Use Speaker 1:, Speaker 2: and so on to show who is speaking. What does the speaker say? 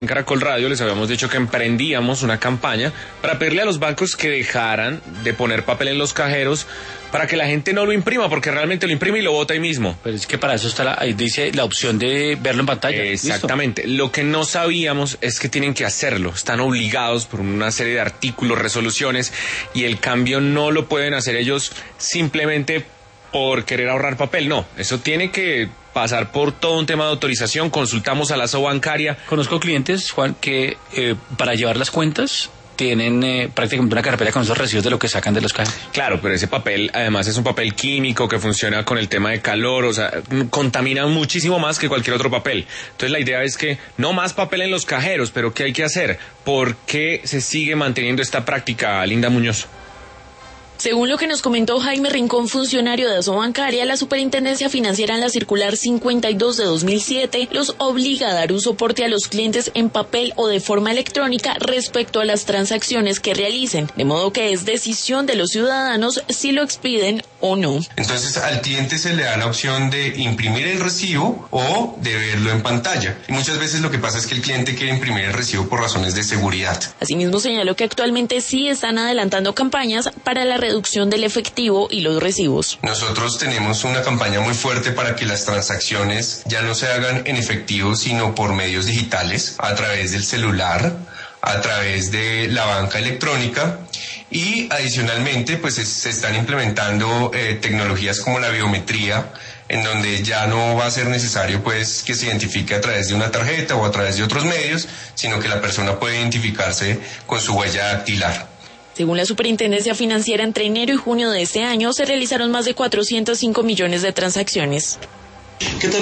Speaker 1: En Caracol Radio les habíamos dicho que emprendíamos una campaña para pedirle a los bancos que dejaran de poner papel en los cajeros para que la gente no lo imprima, porque realmente lo imprime y lo bota ahí mismo.
Speaker 2: Pero es que para eso está ahí dice la opción de verlo en pantalla.
Speaker 1: Exactamente. ¿Listo? Lo que no sabíamos es que tienen que hacerlo. Están obligados por una serie de artículos, resoluciones, y el cambio no lo pueden hacer ellos simplemente por querer ahorrar papel. No, eso tiene que pasar por todo un tema de autorización. Consultamos a la SO bancaria.
Speaker 2: Conozco clientes, Juan, que para llevar las cuentas tienen prácticamente una carpeta con esos recibos de lo que sacan de los cajeros.
Speaker 1: Claro, pero ese papel además es un papel químico que funciona con el tema de calor, o sea, contamina muchísimo más que cualquier otro papel. Entonces la idea es que no más papel en los cajeros, pero ¿qué hay que hacer? ¿Por qué se sigue manteniendo esta práctica, Linda Muñoz?
Speaker 3: Según lo que nos comentó Jaime Rincón, funcionario de Asobancaria, la Superintendencia Financiera en la Circular 52 de 2007 los obliga a dar un soporte a los clientes en papel o de forma electrónica respecto a las transacciones que realicen, de modo que es decisión de los ciudadanos si lo expiden o no.
Speaker 4: Entonces al cliente se le da la opción de imprimir el recibo o de verlo en pantalla. Y muchas veces lo que pasa es que el cliente quiere imprimir el recibo por razones de seguridad.
Speaker 3: Asimismo señaló que actualmente sí están adelantando campañas para la reducción del efectivo y los recibos.
Speaker 4: Nosotros tenemos una campaña muy fuerte para que las transacciones ya no se hagan en efectivo, sino por medios digitales, a través del celular, a través de la banca electrónica, y adicionalmente pues se están implementando tecnologías como la biometría, en donde ya no va a ser necesario pues que se identifique a través de una tarjeta o a través de otros medios, sino que la persona puede identificarse con su huella dactilar.
Speaker 3: Según la Superintendencia Financiera, entre enero y junio de este año se realizaron más de 405 millones de transacciones.
Speaker 5: ¿Qué tal?